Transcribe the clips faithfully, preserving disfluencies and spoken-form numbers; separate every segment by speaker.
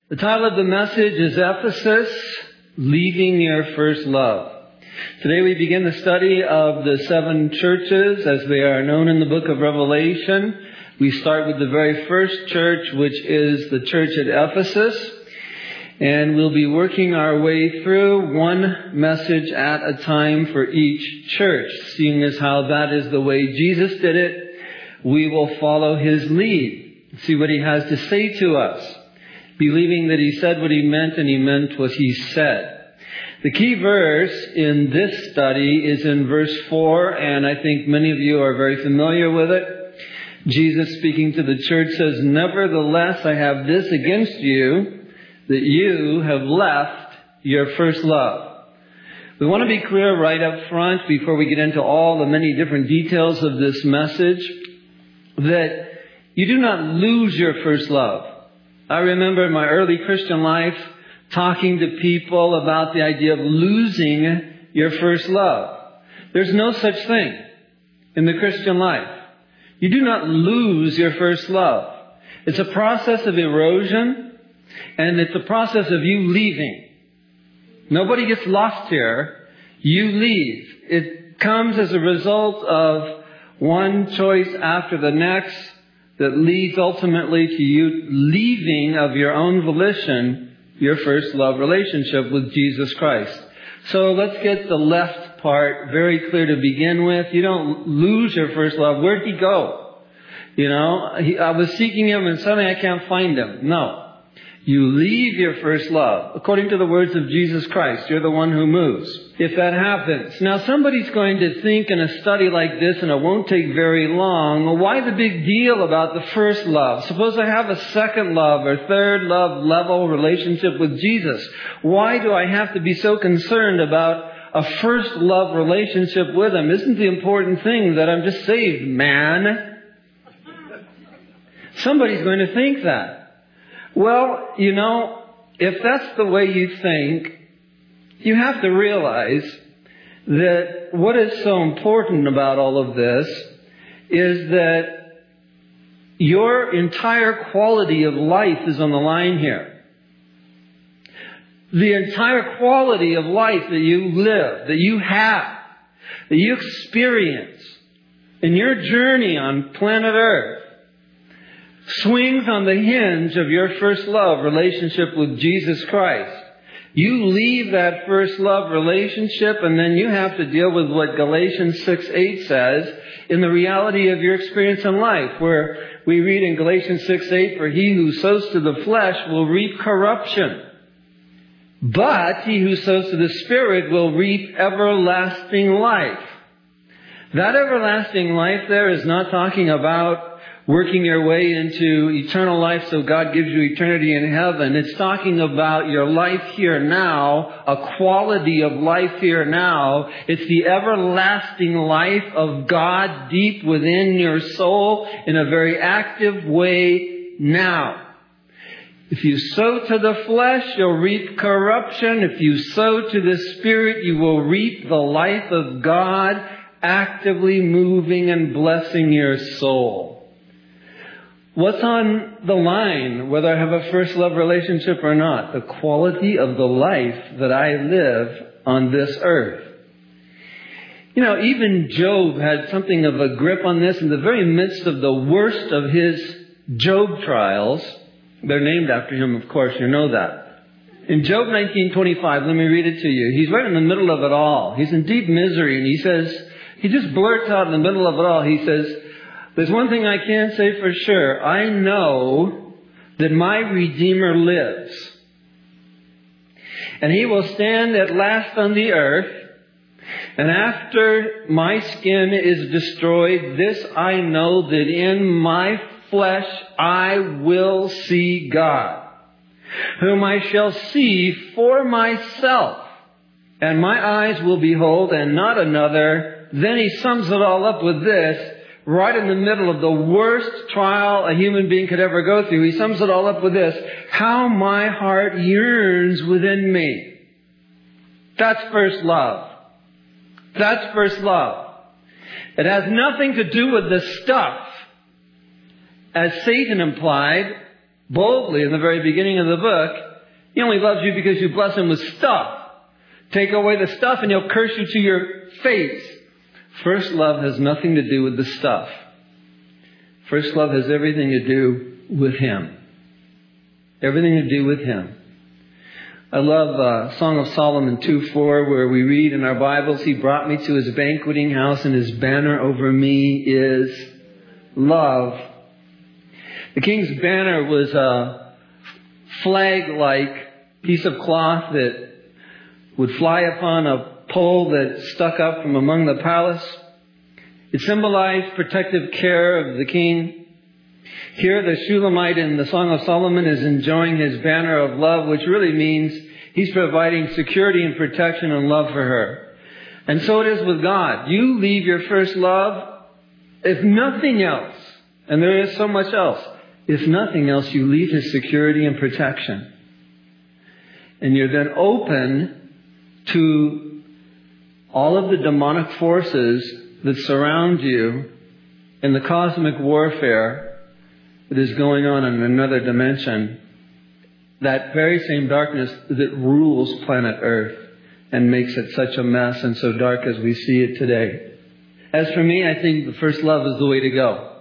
Speaker 1: The title of the message is Ephesus, Leaving Your First Love. Today we begin the study of the seven churches as they are known in the book of Revelation. We start with the very first church, which is the church at Ephesus. And we'll be working our way through one message at a time for each church. Seeing as how that is the way Jesus did it, we will follow His lead. See what He has to say to us. Believing that He said what He meant and He meant what He said. The key verse in this study is in verse four, and I think many of you are very familiar with it. Jesus speaking to the church says, "Nevertheless, I have this against you, that you have left your first love." We want to be clear right up front before we get into all the many different details of this message that you do not lose your first love. I remember in my early Christian life talking to people about the idea of losing your first love. There's no such thing in the Christian life. You do not lose your first love. It's a process of erosion, and it's a process of you leaving. Nobody gets lost here. You leave. It comes as a result of one choice after the next that leads ultimately to you leaving of your own volition your first love relationship with Jesus Christ. So let's get the left part very clear to begin with. You don't lose your first love. Where'd He go? You know, he, I was seeking Him and suddenly I can't find Him. No. You leave your first love. According to the words of Jesus Christ, you're the one who moves. If that happens. Now somebody's going to think in a study like this, and it won't take very long, well, why the big deal about the first love? Suppose I have a second love or third love level relationship with Jesus. Why do I have to be so concerned about a first love relationship with Him? Isn't the important thing that I'm just saved, man? Somebody's going to think that. Well, you know, if that's the way you think, you have to realize that what is so important about all of this is that your entire quality of life is on the line here. The entire quality of life that you live, that you have, that you experience in your journey on planet Earth swings on the hinge of your first love relationship with Jesus Christ. You leave that first love relationship and then you have to deal with what Galatians six eight says in the reality of your experience in life, where we read in Galatians six eight, "For he who sows to the flesh will reap corruption, but he who sows to the Spirit will reap everlasting life." That everlasting life there is not talking about working your way into eternal life so God gives you eternity in heaven. It's talking about your life here now, a quality of life here now. It's the everlasting life of God deep within your soul in a very active way now. If you sow to the flesh, you'll reap corruption. If you sow to the Spirit, you will reap the life of God actively moving and blessing your soul. What's on the line, whether I have a first love relationship or not? The quality of the life that I live on this earth. You know, even Job had something of a grip on this in the very midst of the worst of his Job trials. They're named after him, of course, you know that. In Job nineteen twenty-five, let me read it to you. He's right in the middle of it all. He's in deep misery, and he says, he just blurts out in the middle of it all, he says, "There's one thing I can say for sure. I know that my Redeemer lives. And He will stand at last on the earth. And after my skin is destroyed, this I know, that in my flesh I will see God, whom I shall see for myself. And my eyes will behold, and not another." Then he sums it all up with this. Right in the middle of the worst trial a human being could ever go through, he sums it all up with this: "How my heart yearns within me." That's first love. That's first love. It has nothing to do with the stuff, as Satan implied, boldly in the very beginning of the book, He only loves you because you bless Him with stuff. Take away the stuff and He'll curse you to your face. First love has nothing to do with the stuff. First love has everything to do with Him. Everything to do with Him. I love uh, Song of Solomon two four, where we read in our Bibles, He brought me to His banqueting house, and His banner over me is love. The king's banner was a flag-like piece of cloth that would fly upon a pole that stuck up from among the palace. It symbolized protective care of the king. Here the Shulamite in the Song of Solomon is enjoying his banner of love, which really means he's providing security and protection and love for her. And so it is with God. You leave your first love, if nothing else, and there is so much else, if nothing else, you leave His security and protection. And you're then open to all of the demonic forces that surround you in the cosmic warfare that is going on in another dimension. That very same darkness that rules planet Earth and makes it such a mess and so dark as we see it today. As for me, I think the first love is the way to go.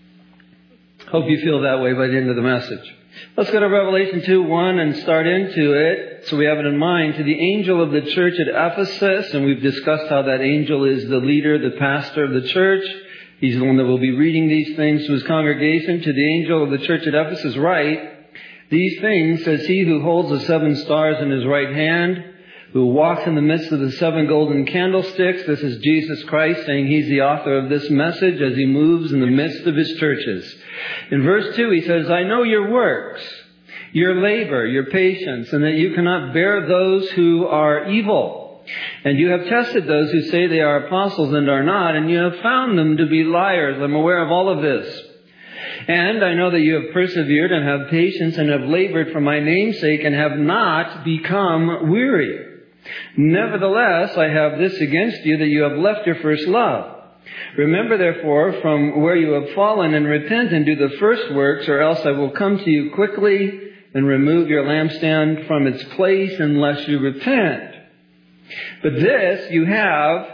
Speaker 1: Hope you feel that way by the end of the message. Let's go to Revelation two one and start into it so we have it in mind. To the angel of the church at Ephesus, and we've discussed how that angel is the leader, the pastor of the church. He's the one that will be reading these things to his congregation. To the angel of the church at Ephesus write, these things says He who holds the seven stars in His right hand, who walks in the midst of the seven golden candlesticks. This is Jesus Christ saying He's the author of this message as He moves in the midst of His churches. In verse two, He says, I know your works, your labor, your patience, and that you cannot bear those who are evil. And you have tested those who say they are apostles and are not, and you have found them to be liars. I'm aware of all of this. And I know that you have persevered and have patience and have labored for my name's sake and have not become weary. Nevertheless, I have this against you, that you have left your first love. Remember, therefore, from where you have fallen, and repent and do the first works, or else I will come to you quickly and remove your lampstand from its place unless you repent. But this you have,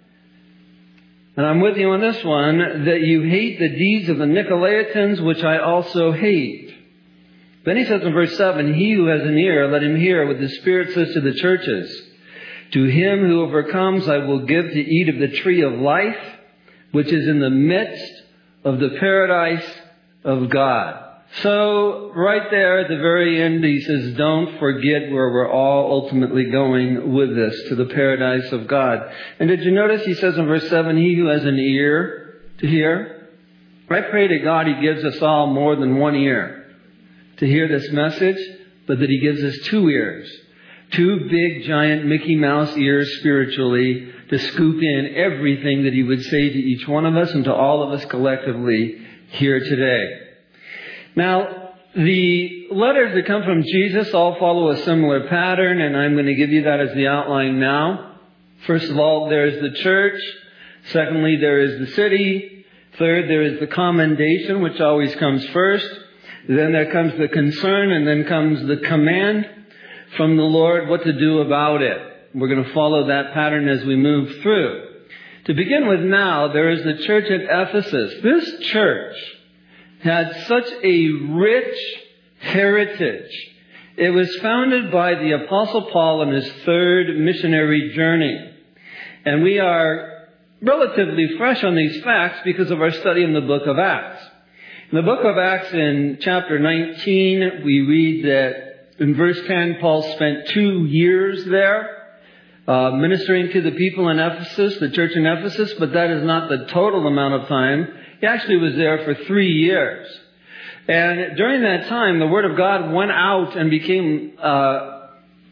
Speaker 1: and I'm with you on this one, that you hate the deeds of the Nicolaitans, which I also hate. Then he says in verse seven, He who has an ear, let him hear what the Spirit says to the churches. To him who overcomes, I will give to eat of the tree of life, which is in the midst of the paradise of God. So, right there at the very end, he says, don't forget where we're all ultimately going with this, to the paradise of God. And did you notice he says in verse seven, He who has an ear to hear? I pray to God He gives us all more than one ear to hear this message, but that He gives us two ears. Two big, giant Mickey Mouse ears spiritually to scoop in everything that He would say to each one of us and to all of us collectively here today. Now, the letters that come from Jesus all follow a similar pattern, and I'm going to give you that as the outline now. First of all, there is the church. Secondly, there is the city. Third, there is the commendation, which always comes first. Then there comes the concern, and then comes the command from the Lord what to do about it. We're going to follow that pattern as we move through. To begin with now, there is the church at Ephesus. This church had such a rich heritage. It was founded by the Apostle Paul on his third missionary journey. And we are relatively fresh on these facts because of our study in the book of Acts. In the book of Acts in chapter nineteen, we read that in verse ten, Paul spent two years there uh, ministering to the people in Ephesus, the church in Ephesus, but that is not the total amount of time. He actually was there for three years. And during that time, the Word of God went out and became uh,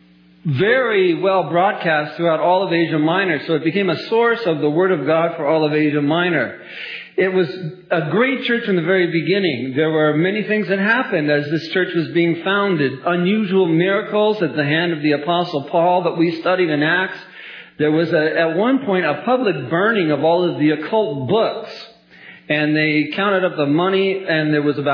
Speaker 1: very well broadcast throughout all of Asia Minor. So it became a source of the Word of God for all of Asia Minor. It was a great church from the very beginning. There were many things that happened as this church was being founded. Unusual miracles at the hand of the Apostle Paul that we studied in Acts. There was, a, at one point, a public burning of all of the occult books. And they counted up the money, and there was about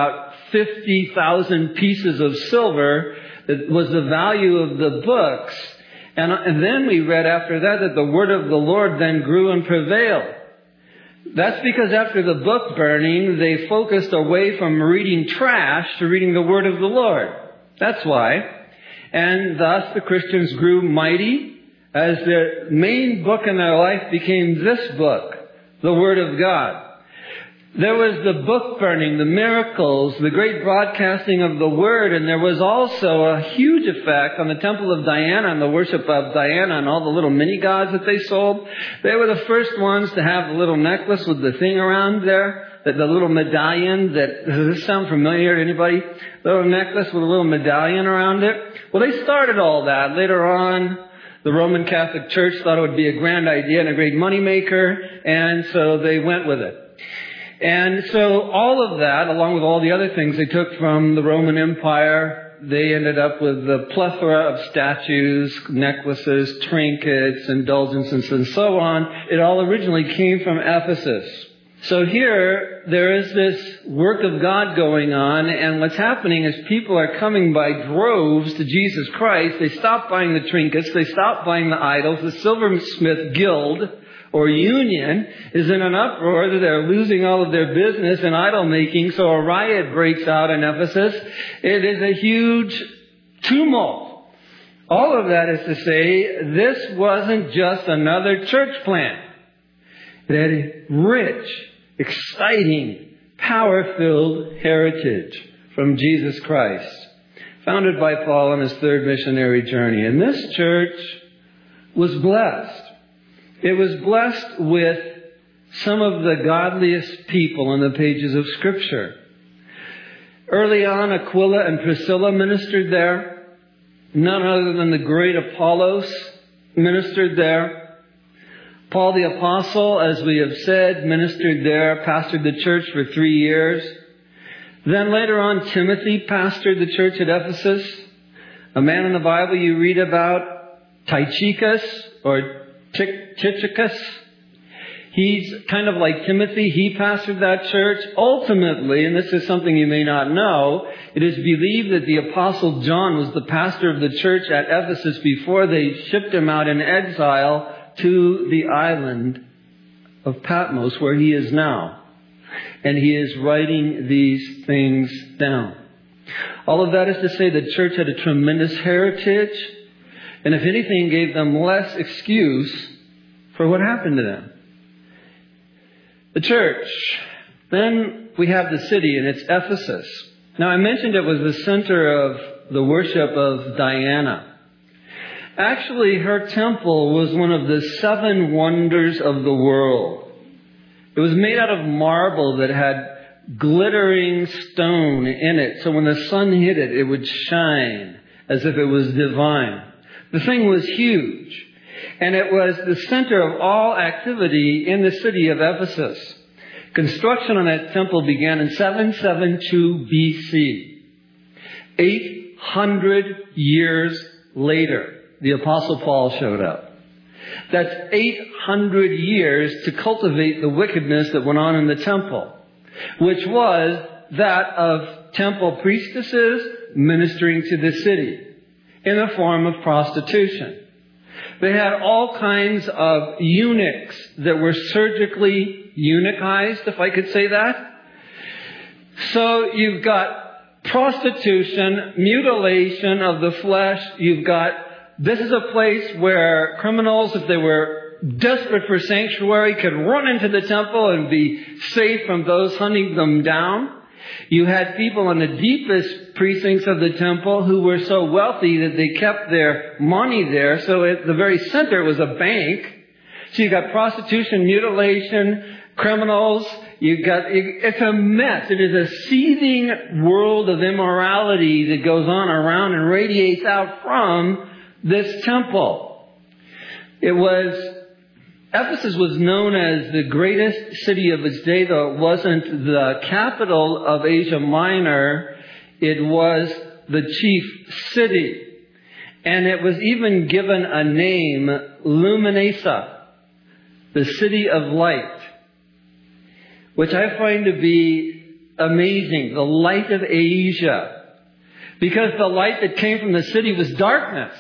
Speaker 1: fifty thousand pieces of silver that was the value of the books. And, and then we read after that that the word of the Lord then grew and prevailed. That's because after the book burning, they focused away from reading trash to reading the word of the Lord. That's why. And thus the Christians grew mighty as their main book in their life became this book, the Word of God. There was the book burning, the miracles, the great broadcasting of the Word, and there was also a huge effect on the Temple of Diana and the worship of Diana and all the little mini-gods that they sold. They were the first ones to have the little necklace with the thing around there, that the little medallion that, does this sound familiar to anybody? The little necklace with a little medallion around it. Well, they started all that. Later on, the Roman Catholic Church thought it would be a grand idea and a great moneymaker, and so they went with it. And so all of that, along with all the other things they took from the Roman Empire, they ended up with a plethora of statues, necklaces, trinkets, indulgences, and so on. It all originally came from Ephesus. So here, there is this work of God going on, and what's happening is people are coming by droves to Jesus Christ. They stop buying the trinkets, they stop buying the idols. The silversmith guild, or union, is in an uproar that they're losing all of their business in idol making, so a riot breaks out in Ephesus. It is a huge tumult. All of that is to say, this wasn't just another church plant. It had a rich, exciting, power-filled heritage from Jesus Christ, founded by Paul on his third missionary journey. And this church was blessed. It was blessed with some of the godliest people in the pages of Scripture. Early on, Aquila and Priscilla ministered there. None other than the great Apollos ministered there. Paul the Apostle, as we have said, ministered there, pastored the church for three years. Then later on, Timothy pastored the church at Ephesus. A man in the Bible you read about, Tychicus, or Tychicus. He's kind of like Timothy. He pastored that church. Ultimately, and this is something you may not know, it is believed that the Apostle John was the pastor of the church at Ephesus before they shipped him out in exile to the island of Patmos, where he is now. And he is writing these things down. All of that is to say the church had a tremendous heritage, and if anything, gave them less excuse for what happened to them. The church. Then we have the city, and it's Ephesus. Now, I mentioned it was the center of the worship of Diana. Actually, her temple was one of the seven wonders of the world. It was made out of marble that had glittering stone in it. So when the sun hit it, it would shine as if it was divine. The thing was huge. And it was the center of all activity in the city of Ephesus. Construction on that temple began in seven seventy-two B C. eight hundred years later, the Apostle Paul showed up. That's eight hundred years to cultivate the wickedness that went on in the temple, which was that of temple priestesses ministering to the city in the form of prostitution. They had all kinds of eunuchs that were surgically eunuchized, if I could say that. So you've got prostitution, mutilation of the flesh. You've got, this is a place where criminals, if they were desperate for sanctuary, could run into the temple and be safe from those hunting them down. You had people in the deepest precincts of the temple who were so wealthy that they kept their money there. So at the very center was a bank. So you got prostitution, mutilation, criminals. You got, it's a mess. It is a seething world of immorality that goes on around and radiates out from this temple. It was, Ephesus was known as the greatest city of its day, though it wasn't the capital of Asia Minor. It was the chief city. And it was even given a name, Luminesa, the city of light, which I find to be amazing. The light of Asia. Because the light that came from the city was darkness.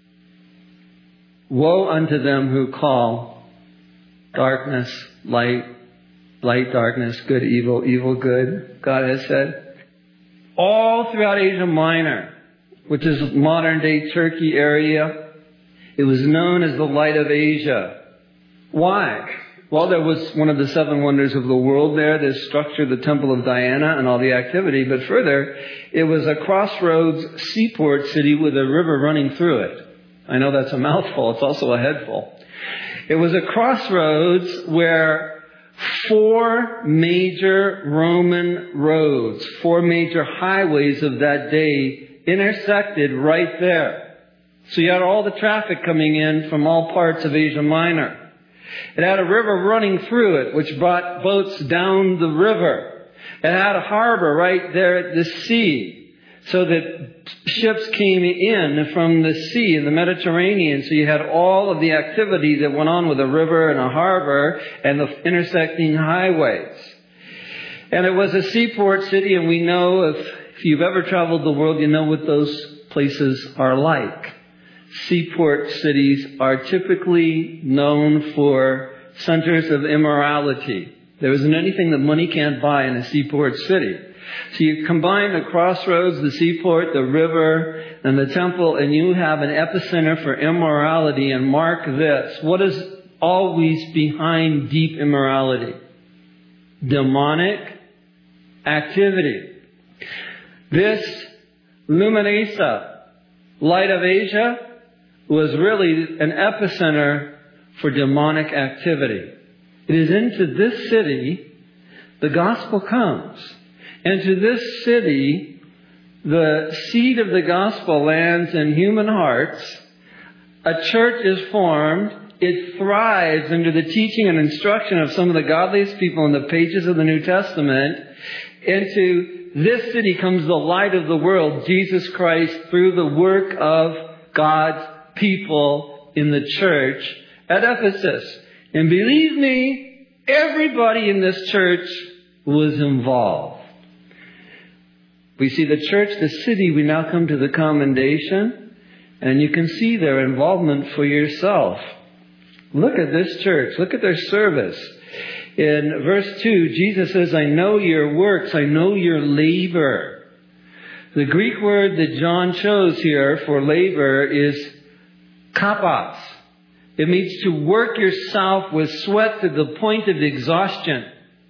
Speaker 1: Woe unto them who call darkness light, light darkness, good evil, evil good, God has said. All throughout Asia Minor, which is modern day Turkey area, it was known as the light of Asia. Why? Well, there was one of the seven wonders of the world there, this structure, the Temple of Diana and all the activity. But further, it was a crossroads seaport city with a river running through it. I know that's a mouthful. It's also a headful. It was a crossroads where four major Roman roads, four major highways of that day intersected right there. So you had all the traffic coming in from all parts of Asia Minor. It had a river running through it, which brought boats down the river. It had a harbor right there at the sea, so that ships came in from the sea in the Mediterranean. So you had all of the activity that went on with a river and a harbor and the intersecting highways. And it was a seaport city, and we know, if, if you've ever traveled the world, you know what those places are like. Seaport cities are typically known for centers of immorality. There isn't anything that money can't buy in a seaport city. So you combine the crossroads, the seaport, the river, and the temple, and you have an epicenter for immorality. And mark this, what is always behind deep immorality? Demonic activity. This Luminesa, light of Asia, was really an epicenter for demonic activity. It is into this city the gospel comes. And to this city, the seed of the gospel lands in human hearts. A church is formed. It thrives under the teaching and instruction of some of the godliest people in the pages of the New Testament. Into this city comes the light of the world, Jesus Christ, through the work of God's people in the church at Ephesus. And believe me, everybody in this church was involved. We see the church, the city, we now come to the commendation, and you can see their involvement for yourself. Look at this church. Look at their service. In verse two, Jesus says, I know your works. I know your labor. The Greek word that John chose here for labor is kapas. It means to work yourself with sweat to the point of exhaustion.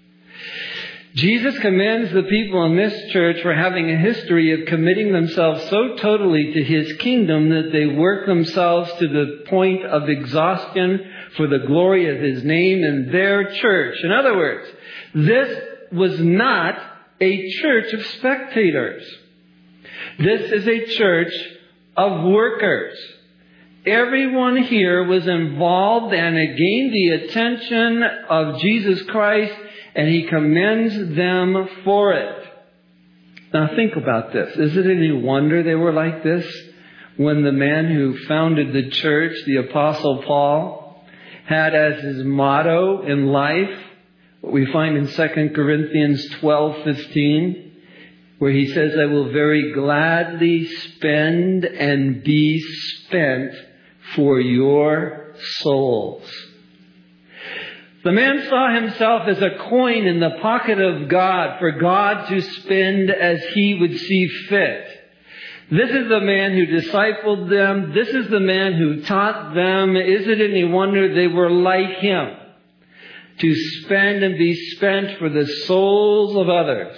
Speaker 1: Jesus commends the people in this church for having a history of committing themselves so totally to His kingdom that they work themselves to the point of exhaustion for the glory of His name in their church. In other words, this was not a church of spectators. This is a church of workers. Everyone here was involved, and it gained the attention of Jesus Christ, and He commends them for it. Now think about this. Is it any wonder they were like this when the man who founded the church, the Apostle Paul, had as his motto in life what we find in Second Corinthians twelve fifteen, where he says, I will very gladly spend and be spent for your souls. The man saw himself as a coin in the pocket of God for God to spend as He would see fit. This is the man who discipled them. This is the man who taught them. Is it any wonder they were like him? To spend and be spent for the souls of others.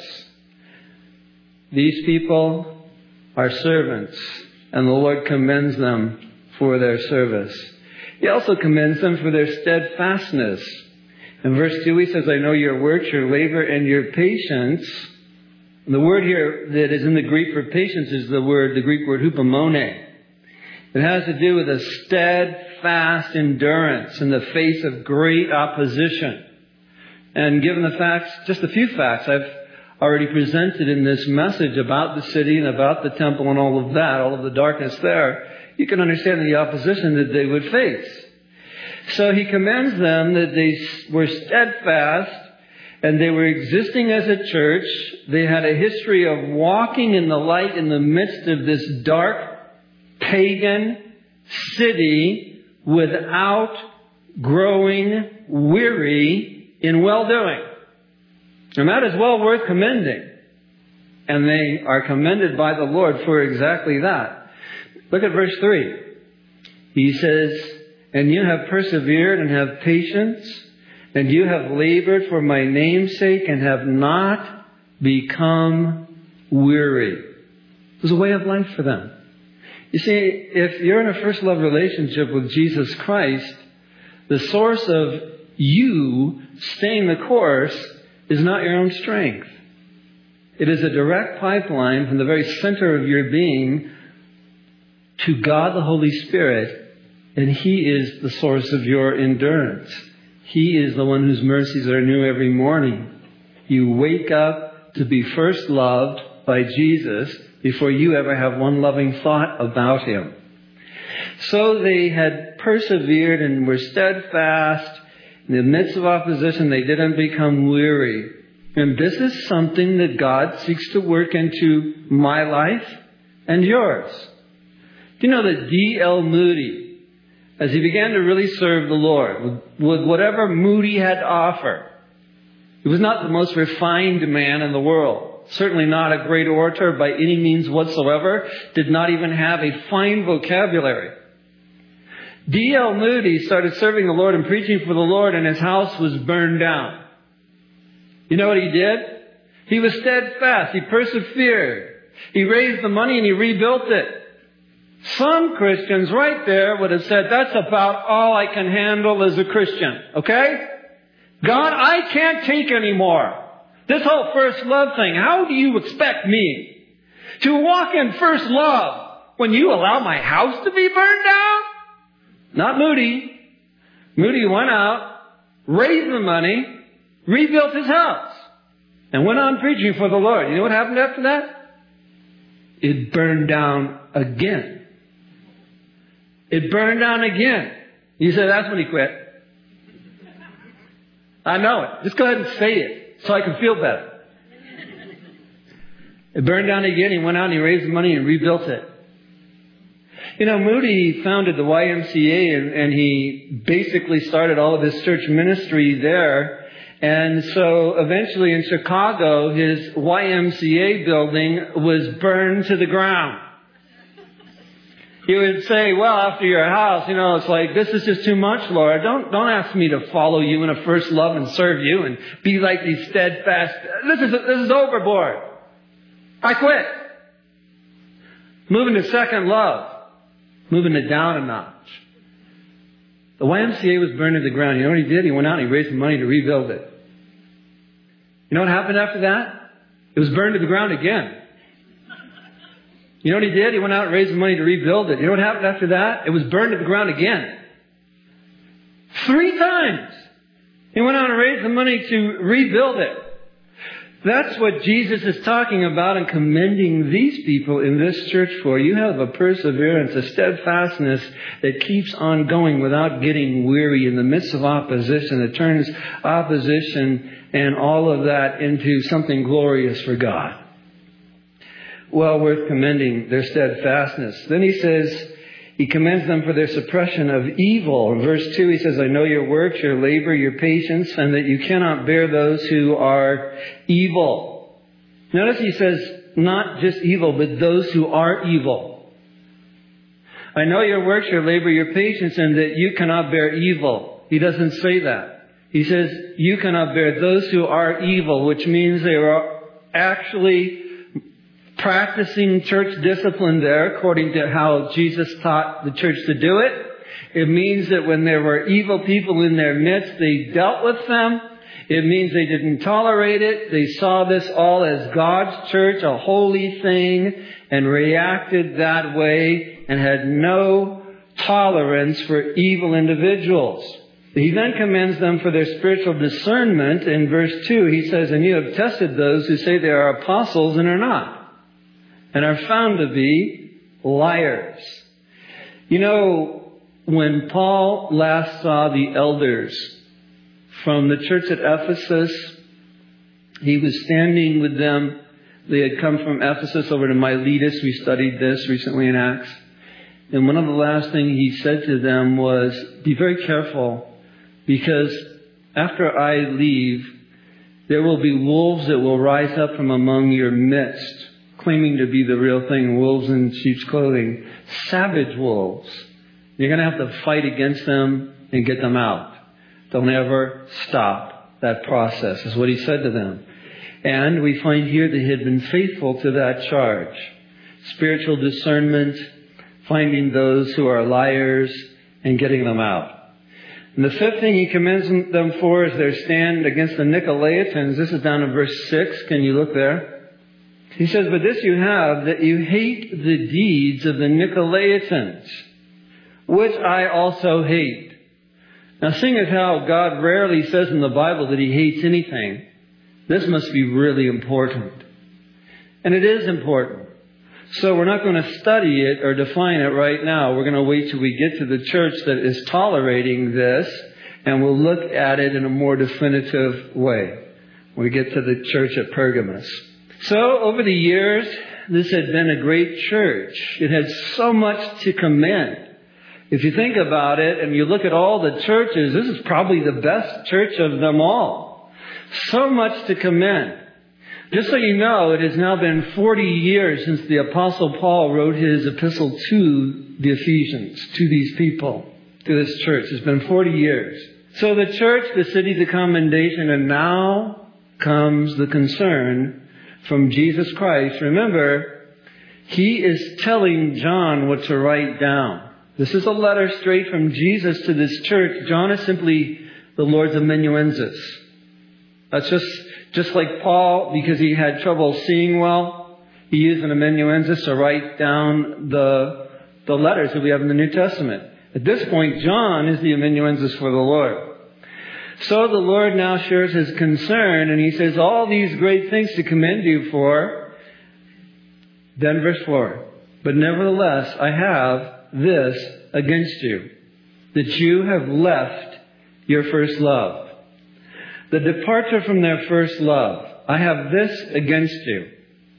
Speaker 1: These people are servants, and the Lord commends them for their service. He also commends them for their steadfastness. In verse two, he says, I know your works, your labor, and your patience. And the word here that is in the Greek for patience is the word, the Greek word hupomone. It has to do with a steadfast endurance in the face of great opposition. And given the facts, just a few facts I've already presented in this message about the city and about the temple and all of that, all of the darkness there, you can understand the opposition that they would face. So he commends them that they were steadfast And they were existing as a church. They had a history of walking in the light in the midst of this dark, pagan city without growing weary in well-doing. And that is well worth commending. And they are commended by the Lord for exactly that. Look at verse three. He says, "And you have persevered and have patience, and you have labored for my name's sake and have not become weary." It was a way of life for them. You see, if you're in a first love relationship with Jesus Christ, the source of you staying the course is not your own strength. It is a direct pipeline from the very center of your being to God the Holy Spirit, and He is the source of your endurance. He is the one whose mercies are new every morning. You wake up to be first loved by Jesus before you ever have one loving thought about Him. So they had persevered and were steadfast. In the midst of opposition, they didn't become weary. And this is something that God seeks to work into my life and yours. Do you know that D L Moody, as he began to really serve the Lord with, with whatever Moody had to offer, he was not the most refined man in the world. Certainly not a great orator by any means whatsoever. Did not even have a fine vocabulary. D L Moody started serving the Lord and preaching for the Lord, and his house was burned down. You know what he did? He was steadfast. He persevered. He raised the money and he rebuilt it. Some Christians right there would have said, that's about all I can handle as a Christian. Okay? God, I can't take any more. This whole first love thing, how do you expect me to walk in first love when you allow my house to be burned down? Not Moody. Moody went out, raised the money, rebuilt his house, and went on preaching for the Lord. You know what happened after that? It burned down again. It burned down again. You say, that's when he quit. I know it. Just go ahead and say it so I can feel better. It burned down again. He went out and he raised the money and rebuilt it. You know, Moody founded the Y M C A and, and he basically started all of his church ministry there. And so eventually in Chicago, his Y M C A building was burned to the ground. He would say, well, after your house, you know, it's like, this is just too much, Lord. Don't, don't ask me to follow you in a first love and serve you and be like these steadfast. This is, this is overboard. I quit. Moving to second love. Moving it down a notch. The Y M C A was burned to the ground. You know what he did? He went out and he raised the money to rebuild it. You know what happened after that? It was burned to the ground again. You know what he did? He went out and raised the money to rebuild it. You know what happened after that? It was burned to the ground again. Three times. He went out and raised the money to rebuild it. That's what Jesus is talking about and commending these people in this church for. You have a perseverance, a steadfastness that keeps on going without getting weary in the midst of opposition. It turns opposition and all of that into something glorious for God. Well worth commending their steadfastness. Then he says, he commends them for their suppression of evil. In verse two, he says, I know your works, your labor, your patience, and that you cannot bear those who are evil. Notice he says, not just evil, but those who are evil. I know your works, your labor, your patience, and that you cannot bear evil. He doesn't say that. He says, you cannot bear those who are evil, which means they are actually practicing church discipline there according to how Jesus taught the church to do it. It means that when there were evil people in their midst, they dealt with them. It means they didn't tolerate it. They saw this all as God's church, a holy thing, and reacted that way and had no tolerance for evil individuals. He then commends them for their spiritual discernment. In verse two, he says, and you have tested those who say they are apostles and are not, and are found to be liars. You know, when Paul last saw the elders from the church at Ephesus, he was standing with them. They had come from Ephesus over to Miletus. We studied this recently in Acts. And one of the last things he said to them was, be very careful, because after I leave, there will be wolves that will rise up from among your midst, claiming to be the real thing, wolves in sheep's clothing, savage wolves. You're going to have to fight against them and get them out. Don't ever stop that process, is what he said to them. And we find here that he had been faithful to that charge. Spiritual discernment, finding those who are liars and getting them out. And the fifth thing he commends them for is their stand against the Nicolaitans. This is down in verse six. Can you look there? He says, but this you have, that you hate the deeds of the Nicolaitans, which I also hate. Now, seeing as how God rarely says in the Bible that he hates anything, this must be really important. And it is important. So we're not going to study it or define it right now. We're going to wait till we get to the church that is tolerating this, and we'll look at it in a more definitive way when we get to the church at Pergamos. So over the years, this had been a great church. It had so much to commend. If you think about it and you look at all the churches, this is probably the best church of them all. So much to commend. Just so you know, it has now been forty years since the Apostle Paul wrote his epistle to the Ephesians, to these people, to this church. It's been forty years. So the church, the city, the commendation, and now comes the concern from Jesus Christ. Remember, he is telling John what to write down. This is a letter straight from Jesus to this church. John is simply the Lord's amanuensis. That's just... Just like Paul, because he had trouble seeing well, he used an amanuensis to write down the, the letters that we have in the New Testament. At this point, John is the amanuensis for the Lord. So the Lord now shares his concern, and he says, all these great things to commend you for. Then verse four, but nevertheless, I have this against you, that you have left your first love. The departure from their first love. I have this against you.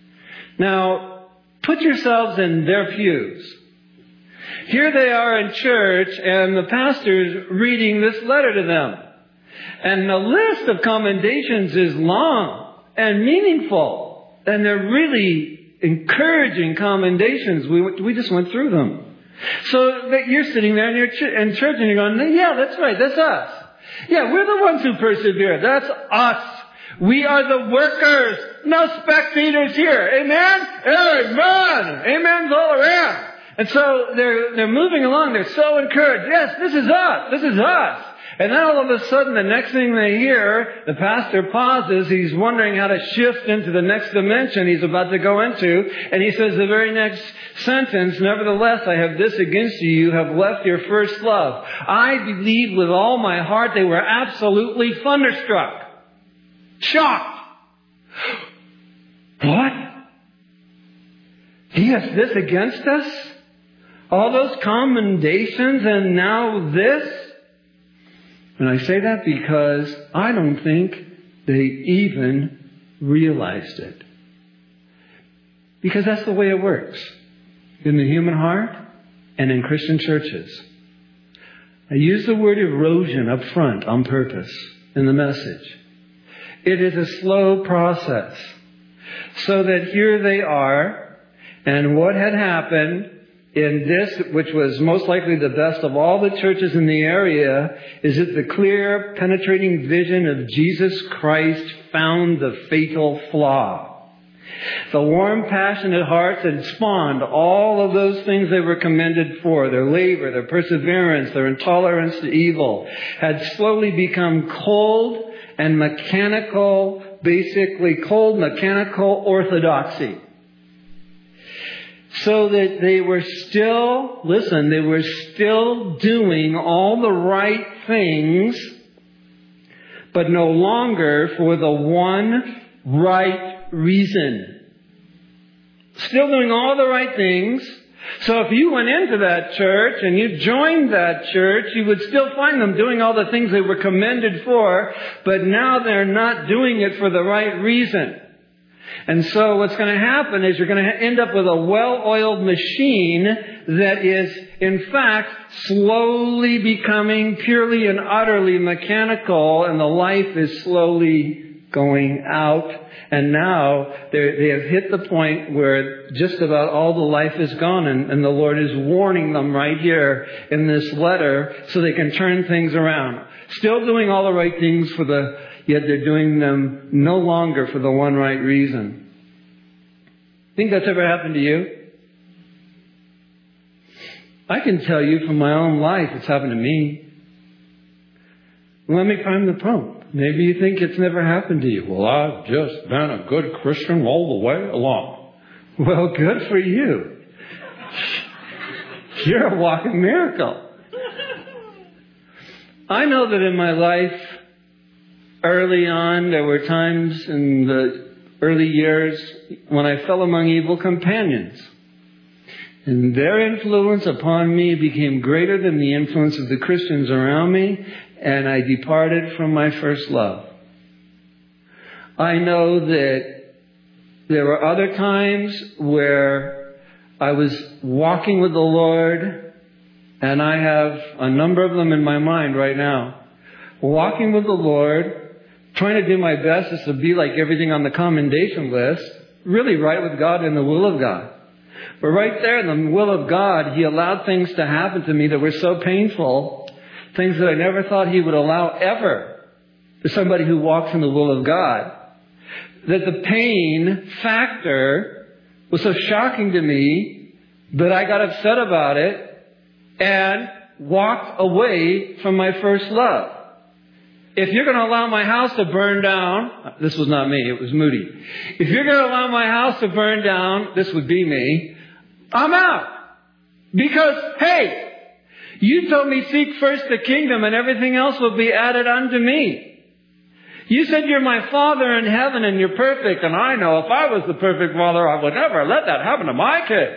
Speaker 1: Now, put yourselves in their pews. Here they are in church, and the pastor's reading this letter to them. And the list of commendations is long and meaningful. And they're really encouraging commendations. We, we just went through them. So that you're sitting there in, your ch- in church and you're going, yeah, that's right, that's us. Yeah, we're the ones who persevere. That's us. We are the workers, no spectators here. Amen? Amen. Amen's all around. And so they're, they're moving along. They're so encouraged. Yes, this is us. This is us. And then all of a sudden, the next thing they hear, the pastor pauses. He's wondering how to shift into the next dimension he's about to go into. And he says the very next sentence, nevertheless, I have this against you. You have left your first love. I believe with all my heart they were absolutely thunderstruck. Shocked. What? He has this against us? All those commendations and now this? And I say that because I don't think they even realized it. Because that's the way it works in the human heart and in Christian churches. I use the word erosion up front on purpose in the message. It is a slow process. So that here they are, and what had happened in this, which was most likely the best of all the churches in the area, is that the clear, penetrating vision of Jesus Christ found the fatal flaw. The warm, passionate hearts had spawned all of those things they were commended for. Their labor, their perseverance, their intolerance to evil had slowly become cold and mechanical, basically cold, mechanical orthodoxy. So that they were still, listen, they were still doing all the right things, but no longer for the one right reason. Still doing all the right things, So if you went into that church and you joined that church, you would still find them doing all the things they were commended for, but now they're not doing it for the right reason. And so what's going to happen is you're going to end up with a well-oiled machine that is, in fact, slowly becoming purely and utterly mechanical, and the life is slowly going out. And now they have hit the point where just about all the life is gone, and, and the Lord is warning them right here in this letter so they can turn things around. Still doing all the right things for the, yet they're doing them no longer for the one right reason. Think that's ever happened to you? I can tell you from my own life it's happened to me. Let me prime the pump. Maybe you think it's never happened to you. Well, I've just been a good Christian all the way along. Well, good for you. You're a walking miracle. I know that in my life, early on, there were times in the early years when I fell among evil companions. And their influence upon me became greater than the influence of the Christians around me, and I departed from my first love. I know that there were other times where I was walking with the Lord, and I have a number of them in my mind right now. Walking with the Lord, trying to do my best is to be like everything on the commendation list, really right with God and the will of God. But right there in the will of God, He allowed things to happen to me that were so painful, things that I never thought He would allow ever to somebody who walks in the will of God, that the pain factor was so shocking to me that I got upset about it and walked away from my first love. If you're going to allow my house to burn down, this was not me, it was Moody. If you're going to allow my house to burn down, this would be me, I'm out. Because, hey, you told me seek first the kingdom and everything else will be added unto me. You said you're my Father in heaven and you're perfect, and I know if I was the perfect Father, I would never let that happen to my kid.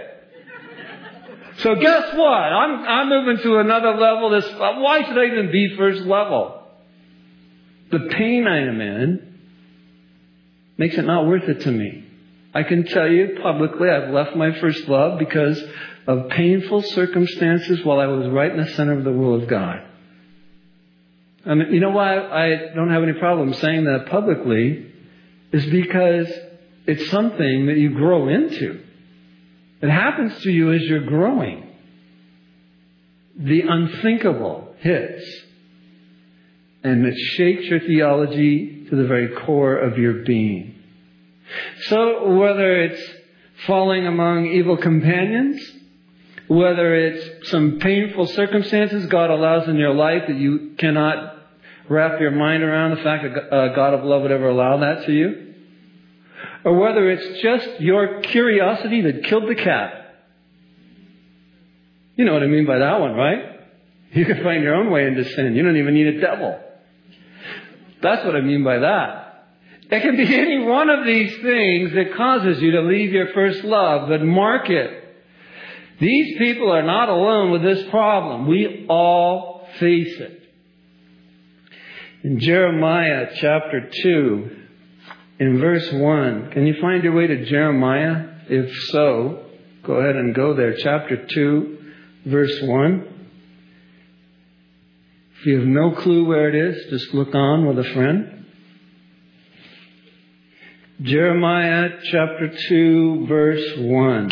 Speaker 1: So guess what? I'm, I'm moving to another level. This, why should I even be first level? The pain I am in makes it not worth it to me. I can tell you publicly I've left my first love because of painful circumstances while I was right in the center of the will of God. I mean, you know why I don't have any problem saying that publicly is because it's something that you grow into. It happens to you as you're growing. The unthinkable hits. And it shakes your theology to the very core of your being. So whether it's falling among evil companions, whether it's some painful circumstances God allows in your life that you cannot wrap your mind around the fact that uh, God of love would ever allow that to you, or whether it's just your curiosity that killed the cat. You know what I mean by that one, right? You can find your own way into sin. You don't even need a devil. That's what I mean by that. It can be any one of these things that causes you to leave your first love, but mark it. These people are not alone with this problem. We all face it. In Jeremiah chapter two, in verse one, can you find your way to Jeremiah? If so, go ahead and go there. Chapter two, verse one. If you have no clue where it is, just look on with a friend. Jeremiah chapter two, verse one.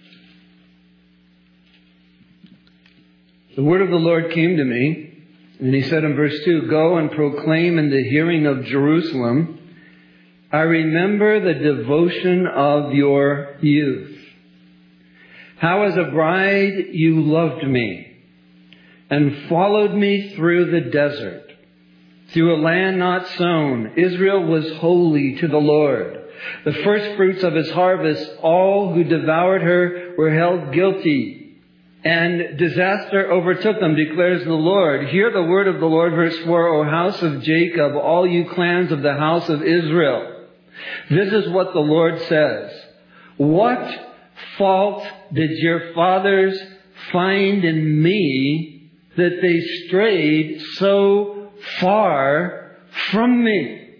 Speaker 1: The word of the Lord came to me, and He said in verse two, "Go and proclaim in the hearing of Jerusalem, I remember the devotion of your youth. How as a bride you loved me, and followed me through the desert. Through a land not sown, Israel was holy to the Lord. The first fruits of his harvest, all who devoured her were held guilty, and disaster overtook them, declares the Lord. Hear the word of the Lord, verse four, O house of Jacob, all you clans of the house of Israel. This is what the Lord says. What fault did your fathers find in me that they strayed so far from me?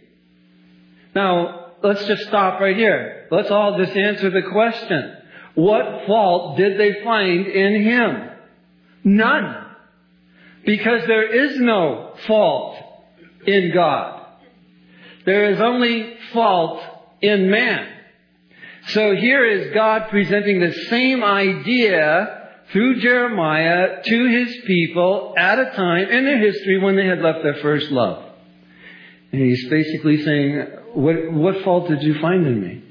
Speaker 1: Now, let's just stop right here. Let's all just answer the question. What fault did they find in Him? None. Because there is no fault in God. There is only fault in man. So here is God presenting the same idea through Jeremiah to His people at a time in their history when they had left their first love. And He's basically saying, what, what fault did you find in me?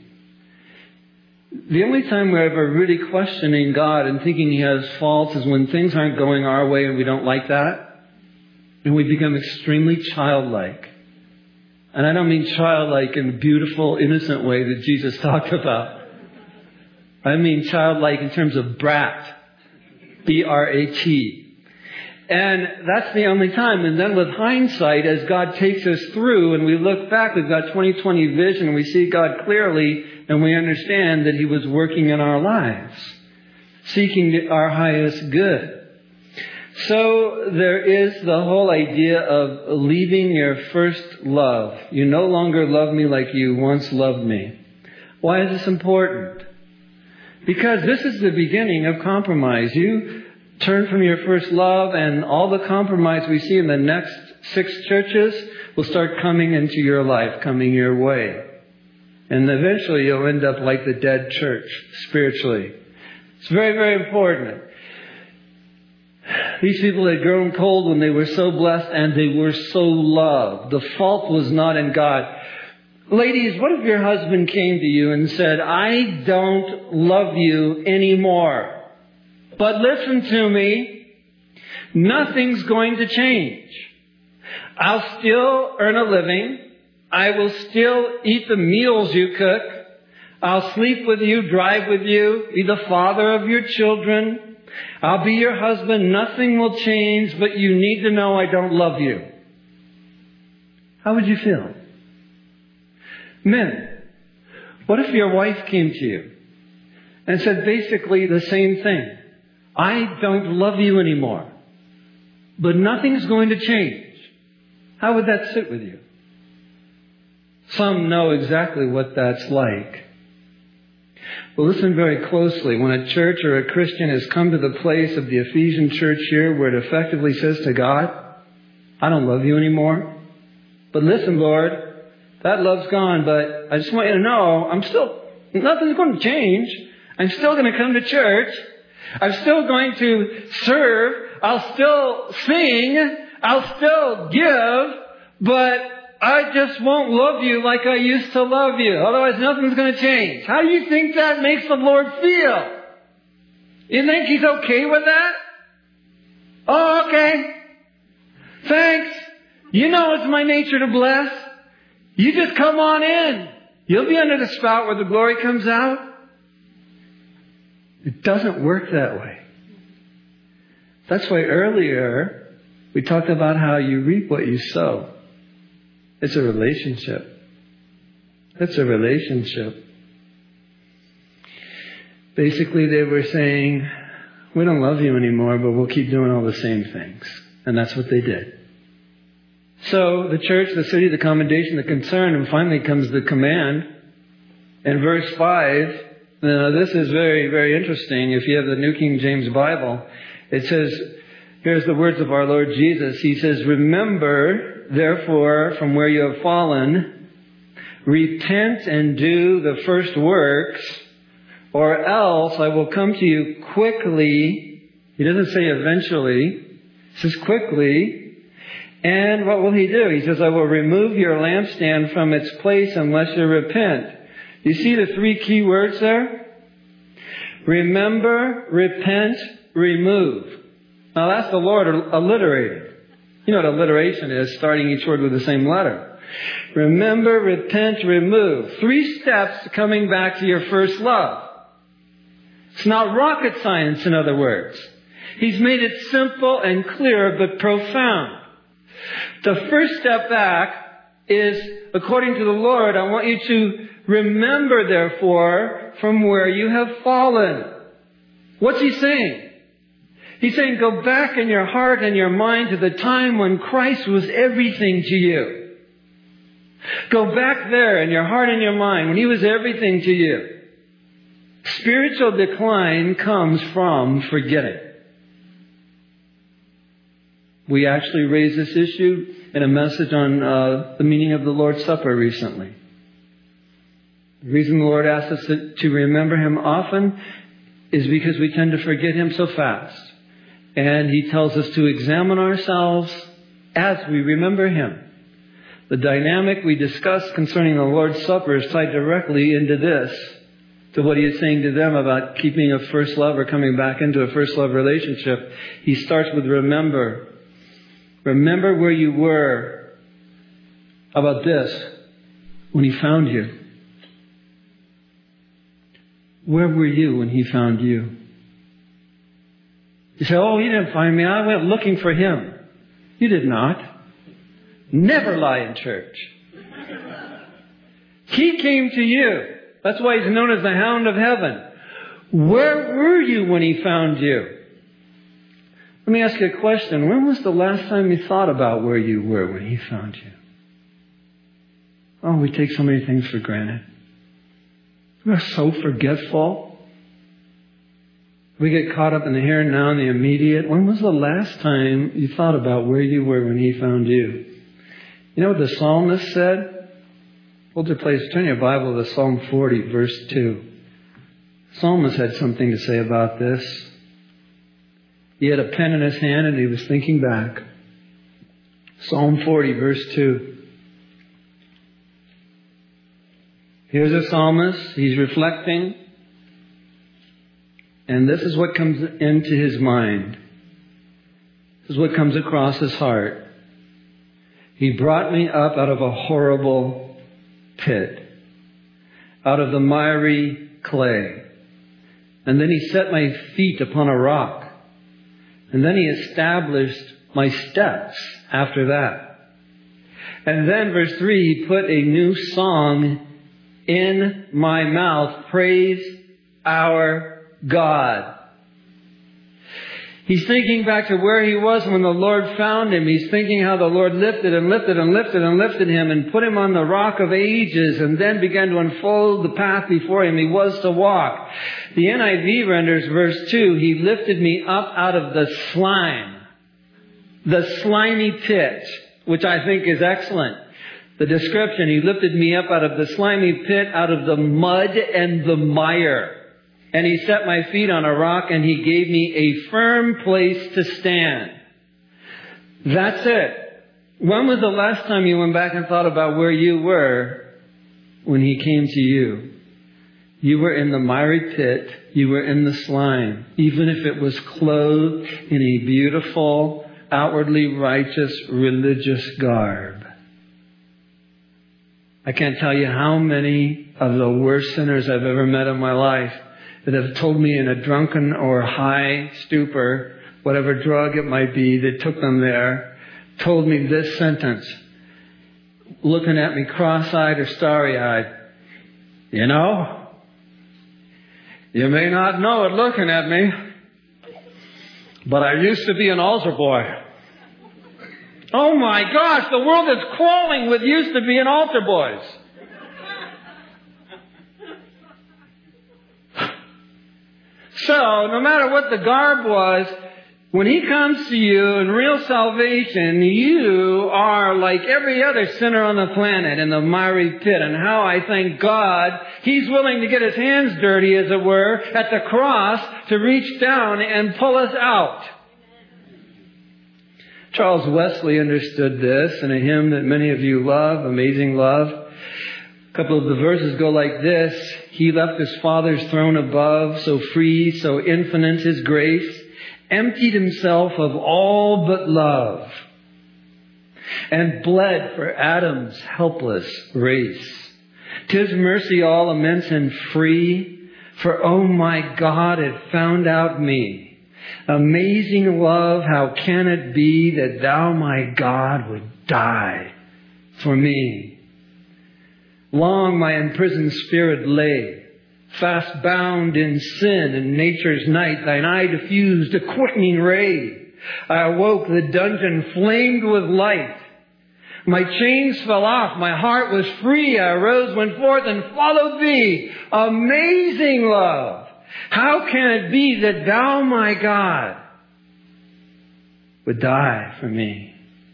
Speaker 1: The only time we're ever really questioning God and thinking He has faults is when things aren't going our way and we don't like that. And we become extremely childlike. And I don't mean childlike in the beautiful, innocent way that Jesus talked about. I mean childlike in terms of brat. B R A T. And that's the only time. And then with hindsight, as God takes us through and we look back, we've got twenty twenty vision and we see God clearly and we understand that He was working in our lives, seeking our highest good. So there is the whole idea of leaving your first love. You no longer love me like you once loved me. Why is this important? Because this is the beginning of compromise. You turn from your first love and all the compromise we see in the next six churches will start coming into your life, coming your way. And eventually you'll end up like the dead church spiritually. It's very, very important. These people had grown cold when they were so blessed and they were so loved. The fault was not in God. Ladies, what if your husband came to you and said, I don't love you anymore. But listen to me, nothing's going to change. I'll still earn a living. I will still eat the meals you cook. I'll sleep with you, drive with you, be the father of your children. I'll be your husband. Nothing will change, but you need to know I don't love you. How would you feel? Men, what if your wife came to you and said basically the same thing? I don't love you anymore, but nothing's going to change. How would that sit with you? Some know exactly what that's like. Well, listen very closely. When a church or a Christian has come to the place of the Ephesian church here where it effectively says to God, I don't love you anymore. But listen, Lord, that love's gone, but I just want you to know I'm still, nothing's going to change. I'm still going to come to church. I'm still going to serve. I'll still sing. I'll still give. But I just won't love you like I used to love you. Otherwise, nothing's going to change. How do you think that makes the Lord feel? You think He's okay with that? Oh, okay. Thanks. You know it's my nature to bless. You just come on in. You'll be under the spout where the glory comes out. It doesn't work that way. That's why earlier we talked about how you reap what you sow. It's a relationship. It's a relationship. Basically, they were saying, we don't love you anymore, but we'll keep doing all the same things. And that's what they did. So the church, the city, the commendation, the concern, and finally comes the command. In verse five, now this is very, very interesting. If you have the New King James Bible, it says, here's the words of our Lord Jesus. He says, remember, therefore, from where you have fallen, repent and do the first works, or else I will come to you quickly. He doesn't say eventually. He says quickly. And what will He do? He says, I will remove your lampstand from its place unless you repent. You see the three key words there? Remember, repent, remove. Now that's the Lord alliterated. You know what alliteration is, starting each word with the same letter. Remember, repent, remove. Three steps coming back to your first love. It's not rocket science, in other words. He's made it simple and clear, but profound. The first step back is according to the Lord, I want you to remember, therefore, from where you have fallen. What's he saying? He's saying, go back in your heart and your mind to the time when Christ was everything to you. Go back there in your heart and your mind when he was everything to you. Spiritual decline comes from forgetting. We actually raised this issue in a message on uh, the meaning of the Lord's Supper recently. The reason the Lord asks us to, to remember him often is because we tend to forget him so fast. And he tells us to examine ourselves as we remember him. The dynamic we discussed concerning the Lord's Supper is tied directly into this, to what he is saying to them about keeping a first love or coming back into a first love relationship. He starts with remember. Remember where you were. How about this? When he found you. Where were you when he found you? You say, oh, he didn't find me. I went looking for him. You did not. Never lie in church. He came to you. That's why he's known as the Hound of Heaven. Where were you when he found you? Let me ask you a question. When was the last time you thought about where you were when he found you? Oh, we take so many things for granted. We're so forgetful. We get caught up in the here and now and the immediate. When was the last time you thought about where you were when he found you? You know what the psalmist said? Hold your place. Turn your Bible to Psalm forty, verse two. The psalmist had something to say about this. He had a pen in his hand and he was thinking back. Psalm forty, verse two. Here's a psalmist. He's reflecting. And this is what comes into his mind. This is what comes across his heart. He brought me up out of a horrible pit, out of the miry clay. And then he set my feet upon a rock. And then he established my steps after that. And then verse three, he put a new song in my mouth. Praise our God. He's thinking back to where he was when the Lord found him. He's thinking how the Lord lifted and lifted and lifted and lifted him and put him on the rock of ages and then began to unfold the path before him he was to walk. The N I V renders verse two, he lifted me up out of the slime, the slimy pit, which I think is excellent. The description, he lifted me up out of the slimy pit, out of the mud and the mire. And he set my feet on a rock and he gave me a firm place to stand. That's it. When was the last time you went back and thought about where you were when he came to you? You were in the miry pit. You were in the slime. Even if it was clothed in a beautiful, outwardly righteous, religious garb. I can't tell you how many of the worst sinners I've ever met in my life that have told me in a drunken or high stupor, whatever drug it might be that took them there, told me this sentence, looking at me cross-eyed or starry-eyed. You know, you may not know it looking at me, but I used to be an altar boy. Oh my gosh, the world is crawling with used to be an altar boys. So, no matter what the garb was, when he comes to you in real salvation, you are like every other sinner on the planet in the miry pit. And how I thank God he's willing to get his hands dirty, as it were, at the cross to reach down and pull us out. Charles Wesley understood this in a hymn that many of you love, Amazing Love. A couple of the verses go like this. He left his Father's throne above, so free, so infinite his grace, emptied himself of all but love, and bled for Adam's helpless race. 'Tis mercy all immense and free, for oh my God, it found out me. Amazing love, how can it be that thou, my God, would die for me? Long my imprisoned spirit lay, fast bound in sin and nature's night. Thine eye diffused a quickening ray. I awoke, the dungeon flamed with light. My chains fell off, my heart was free. I arose, went forth, and followed thee. Amazing love! How can it be that thou, my God, would die for me?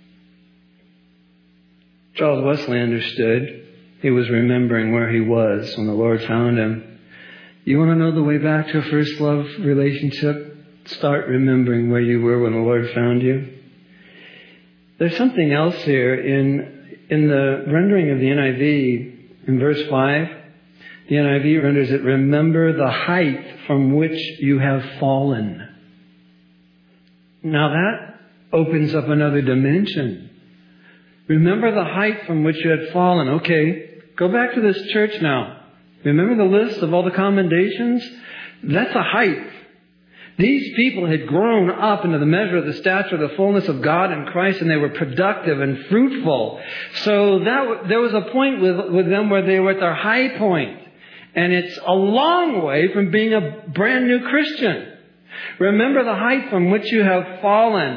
Speaker 1: Charles Wesley understood. He was remembering where he was when the Lord found him. You want to know the way back to a first love relationship? Start remembering where you were when the Lord found you. There's something else here in in the rendering of the N I V in verse five. The N I V renders it, remember the height from which you have fallen. Now that opens up another dimension. Remember the height from which you had fallen. Okay, go back to this church now. Remember the list of all the commendations? That's a height. These people had grown up into the measure of the stature of the fullness of God in Christ, and they were productive and fruitful. So that there was a point with, with them where they were at their high point. And it's a long way from being a brand new Christian. Remember the height from which you have fallen.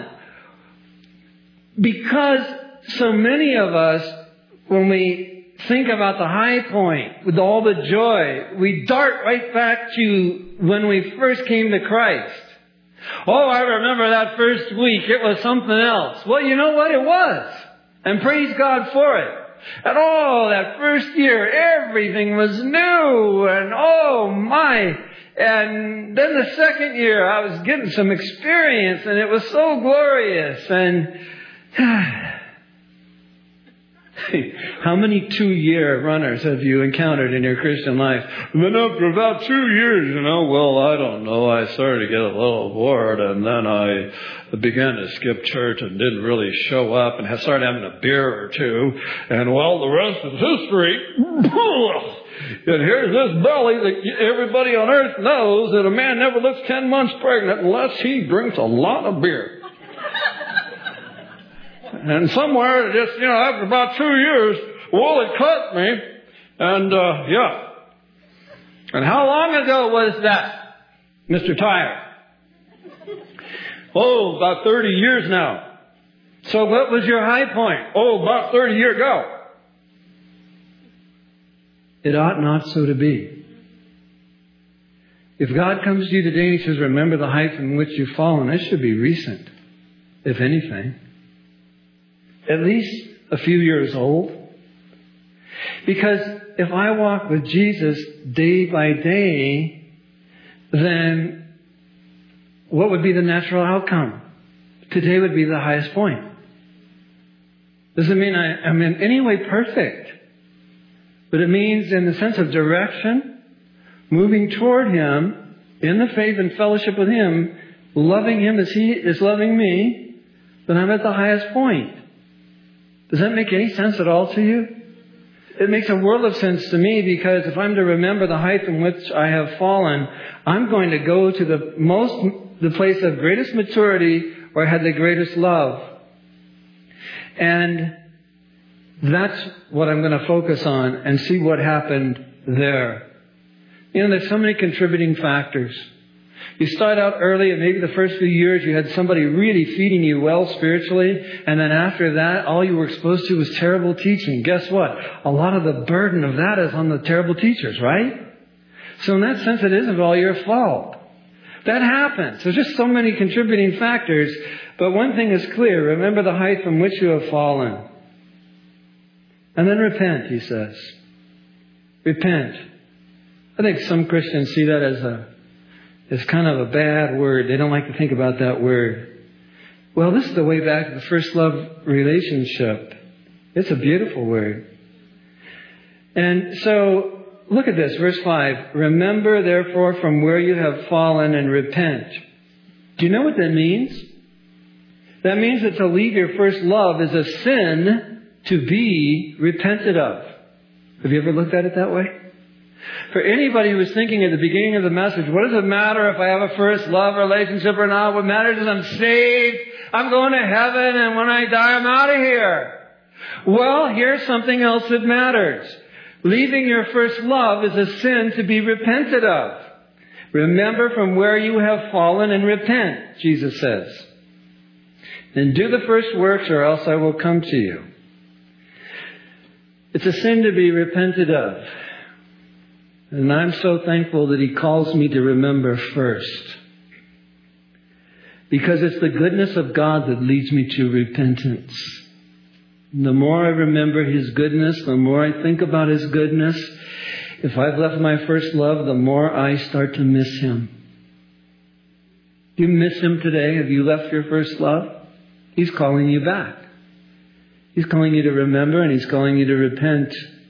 Speaker 1: Because so many of us, when we think about the high point with all the joy, we dart right back to when we first came to Christ. Oh, I remember that first week. It was something else. Well, you know what? It was. And praise God for it. And oh, that first year, everything was new. And oh my. And then the second year, I was getting some experience, and it was so glorious. And how many two-year runners have you encountered in your Christian life? And then after about two years, you know, well, I don't know, I started to get a little bored, and then I began to skip church and didn't really show up, and started having a beer or two, and well, the rest is history. And here's this belly that everybody on earth knows that a man never looks ten months pregnant unless he drinks a lot of beer. And somewhere, just, you know, after about two years, well, it cut me. And, uh, yeah. And how long ago was that, Mister Tire? Oh, about thirty years now. So what was your high point? Oh, about thirty years ago. It ought not so to be. If God comes to you today and He says, remember the height from which you've fallen, it should be recent, if anything. At least a few years old. Because if I walk with Jesus day by day, then what would be the natural outcome? Today would be the highest point. Doesn't mean I am in any way perfect. But it means in the sense of direction, moving toward Him, in the faith and fellowship with Him, loving Him as He is loving me, then I'm at the highest point. Does that make any sense at all to you? It makes a world of sense to me, because if I'm to remember the height from which I have fallen, I'm going to go to the most, the place of greatest maturity where I had the greatest love. And that's what I'm going to focus on and see what happened there. You know, there's so many contributing factors. You start out early, and maybe the first few years you had somebody really feeding you well spiritually, and then after that, all you were exposed to was terrible teaching. Guess what? A lot of the burden of that is on the terrible teachers, right? So in that sense, it isn't all your fault. That happens. There's just so many contributing factors. But one thing is clear. Remember the height from which you have fallen. And then repent, he says. Repent. I think some Christians see that as a It's kind of a bad word. They don't like to think about that word. Well, this is the way back to the first love relationship. It's a beautiful word. And so, look at this, verse five. Remember, therefore, from where you have fallen and repent. Do you know what that means? That means that to leave your first love is a sin to be repented of. Have you ever looked at it that way? For anybody who was thinking at the beginning of the message, what does it matter if I have a first love relationship or not? What matters is I'm saved, I'm going to heaven, and when I die, I'm out of here. Well, here's something else that matters. Leaving your first love is a sin to be repented of. Remember from where you have fallen and repent, Jesus says. Then do the first works or else I will come to you. It's a sin to be repented of. And I'm so thankful that He calls me to remember first. Because it's the goodness of God that leads me to repentance. The more I remember His goodness, the more I think about His goodness, if I've left my first love, the more I start to miss Him. Do you miss Him today? Have you left your first love? He's calling you back. He's calling you to remember, and He's calling you to repent.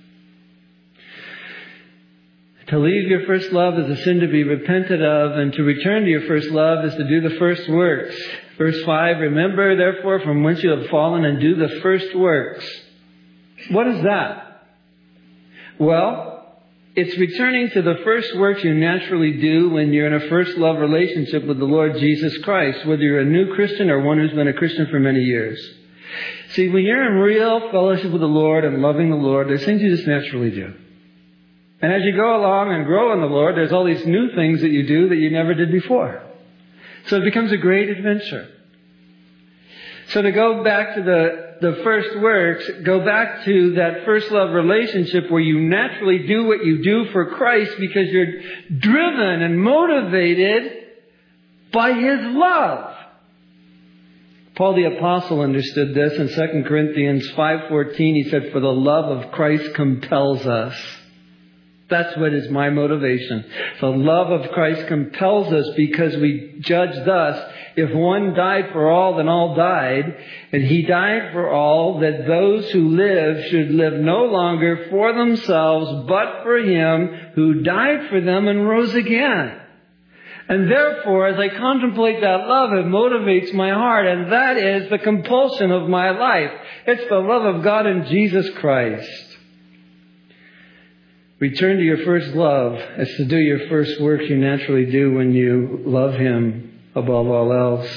Speaker 1: To leave your first love is a sin to be repented of, and to return to your first love is to do the first works. Verse five, remember therefore from whence you have fallen and do the first works. What is that? Well, it's returning to the first works you naturally do when you're in a first love relationship with the Lord Jesus Christ, whether you're a new Christian or one who's been a Christian for many years. See, when you're in real fellowship with the Lord and loving the Lord, there's things you just naturally do. And as you go along and grow in the Lord, there's all these new things that you do that you never did before. So it becomes a great adventure. So to go back to the, the first works, go back to that first love relationship where you naturally do what you do for Christ because you're driven and motivated by His love. Paul the Apostle understood this in Second Corinthians five fourteen. He said, for the love of Christ compels us. That's what is my motivation. The love of Christ compels us because we judge thus. If one died for all, then all died. And He died for all, that those who live should live no longer for themselves, but for Him who died for them and rose again. And therefore, as I contemplate that love, it motivates my heart. And that is the compulsion of my life. It's the love of God in Jesus Christ. Return to your first love as to do your first work you naturally do when you love Him above all else.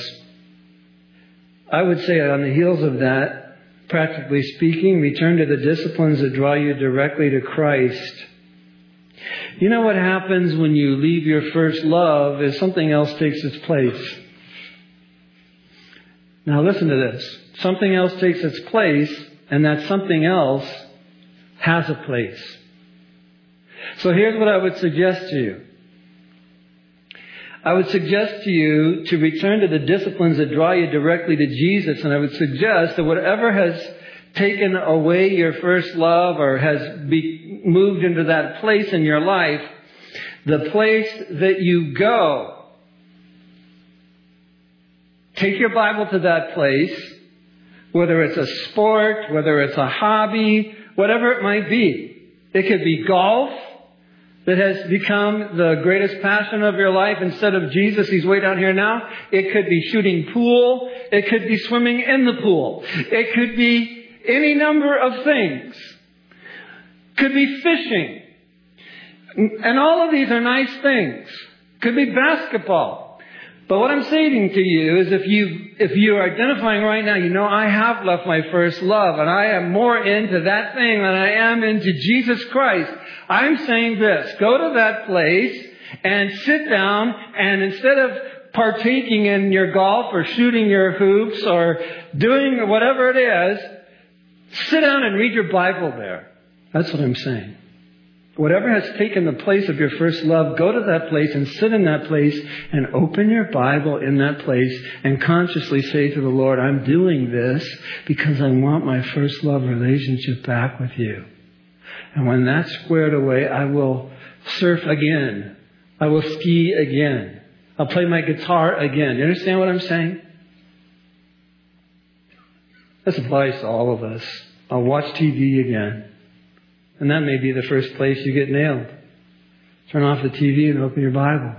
Speaker 1: I would say on the heels of that, practically speaking, return to the disciplines that draw you directly to Christ. You know what happens when you leave your first love is something else takes its place. Now listen to this. Something else takes its place, and that something else has a place. So here's what I would suggest to you. I would suggest to you to return to the disciplines that draw you directly to Jesus. And I would suggest that whatever has taken away your first love or has be moved into that place in your life, the place that you go, take your Bible to that place, whether it's a sport, whether it's a hobby, whatever it might be. It could be golf that has become the greatest passion of your life. Instead of Jesus, He's way down here now. It could be shooting pool. It could be swimming in the pool. It could be any number of things. Could be fishing. And all of these are nice things. Could be basketball. But what I'm saying to you is if you if you are identifying right now, you know, I have left my first love and I am more into that thing than I am into Jesus Christ. I'm saying this, go to that place and sit down, and instead of partaking in your golf or shooting your hoops or doing whatever it is, sit down and read your Bible there. That's what I'm saying. Whatever has taken the place of your first love, go to that place and sit in that place and open your Bible in that place and consciously say to the Lord, I'm doing this because I want my first love relationship back with you. And when that's squared away, I will surf again. I will ski again. I'll play my guitar again. You understand what I'm saying? This applies to all of us. I'll watch T V again. And that may be the first place you get nailed. Turn off the T V and open your Bible.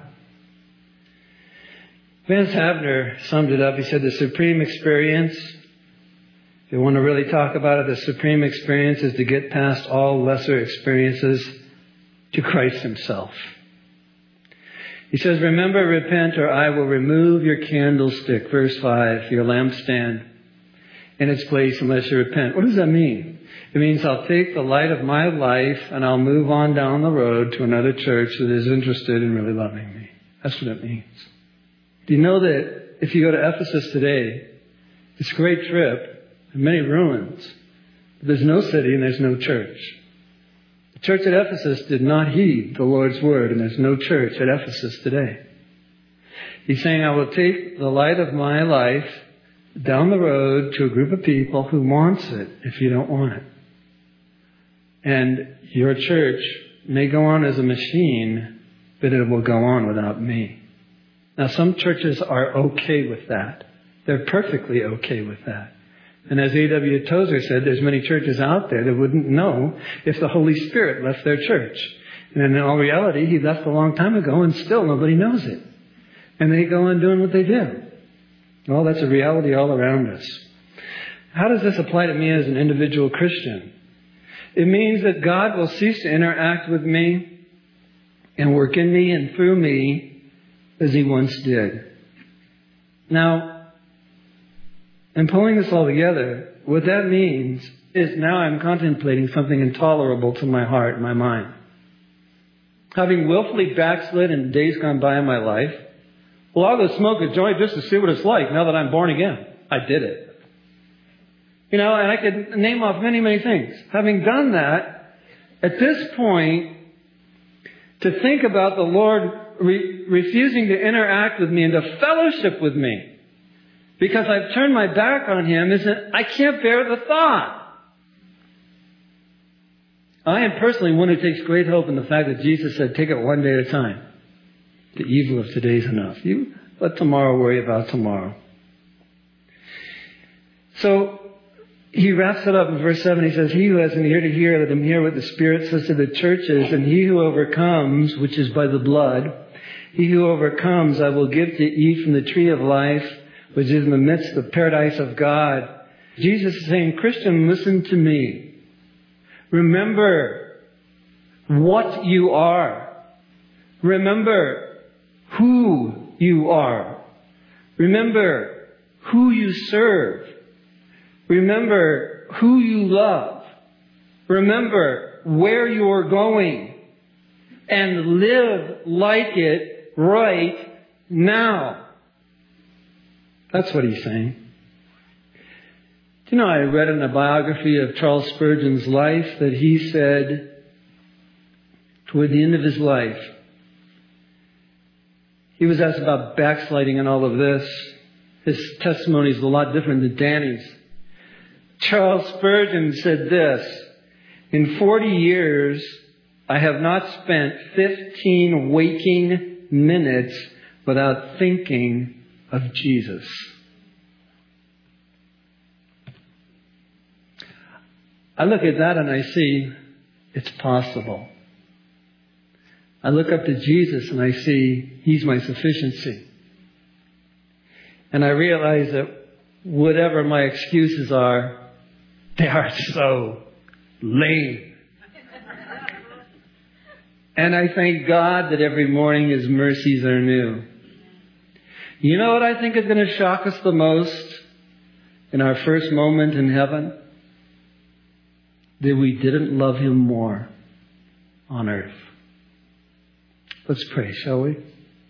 Speaker 1: Vance Havner summed it up. He said the supreme experience, if you want to really talk about it, the supreme experience is to get past all lesser experiences to Christ Himself. He says, remember, repent, or I will remove your candlestick, verse five, your lampstand. in its place unless you repent. What does that mean? It means I'll take the light of my life and I'll move on down the road to another church that is interested in really loving me. That's what it means. Do you know that if you go to Ephesus today, it's a great trip, many ruins, but there's no city and there's no church. The church at Ephesus did not heed the Lord's word, and there's no church at Ephesus today. He's saying, I will take the light of my life down the road to a group of people who wants it if you don't want it. And your church may go on as a machine, but it will go on without me. Now, some churches are okay with that. They're perfectly okay with that. And as A W Tozer said, there's many churches out there that wouldn't know if the Holy Spirit left their church. And in all reality, He left a long time ago and still nobody knows it. And they go on doing what they do. Well, that's a reality all around us. How does this apply to me as an individual Christian? It means that God will cease to interact with me and work in me and through me as He once did. Now, in pulling this all together, what that means is now I'm contemplating something intolerable to my heart and my mind. Having willfully backslid in days gone by in my life, well, I'll go smoke a joint just to see what it's like now that I'm born again. I did it. You know, and I could name off many, many things. Having done that, at this point, to think about the Lord re- refusing to interact with me and to fellowship with me because I've turned my back on Him, isn't, I can't bear the thought. I am personally one who takes great hope in the fact that Jesus said, take it one day at a time. The evil of today is enough. You let tomorrow worry about tomorrow. So, he wraps it up in verse seven. He says, he who has an ear to hear, let him hear what the Spirit says to the churches. And he who overcomes, which is by the blood, he who overcomes, I will give to eat from the tree of life, which is in the midst of the paradise of God. Jesus is saying, Christian, listen to me. Remember what you are. Remember who you are. Remember who you serve. Remember who you love. Remember where you're going. And live like it right now. That's what he's saying. Do you know, I read in a biography of Charles Spurgeon's life that he said, toward the end of his life, he was asked about backsliding and all of this. His testimony is a lot different than Danny's. Charles Spurgeon said this, in forty years, I have not spent fifteen waking minutes without thinking of Jesus. I look at that and I see it's possible. I look up to Jesus and I see He's my sufficiency. And I realize that whatever my excuses are, they are so lame. And I thank God that every morning His mercies are new. You know what I think is going to shock us the most in our first moment in heaven? That we didn't love Him more on earth. Let's pray, shall we?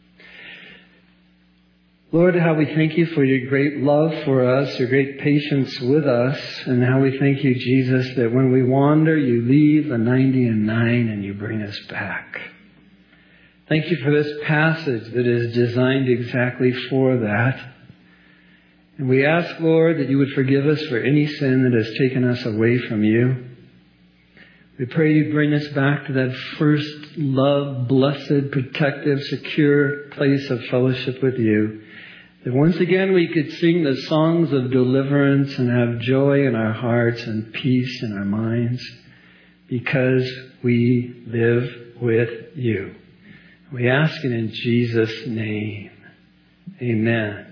Speaker 1: Lord, how we thank You for Your great love for us, Your great patience with us, and how we thank You, Jesus, that when we wander, You leave the ninety and nine and You bring us back. Thank You for this passage that is designed exactly for that. And we ask, Lord, that You would forgive us for any sin that has taken us away from You. We pray You'd bring us back to that first love, blessed, protective, secure place of fellowship with You. That once again we could sing the songs of deliverance and have joy in our hearts and peace in our minds because we live with You. We ask it in Jesus' name. Amen.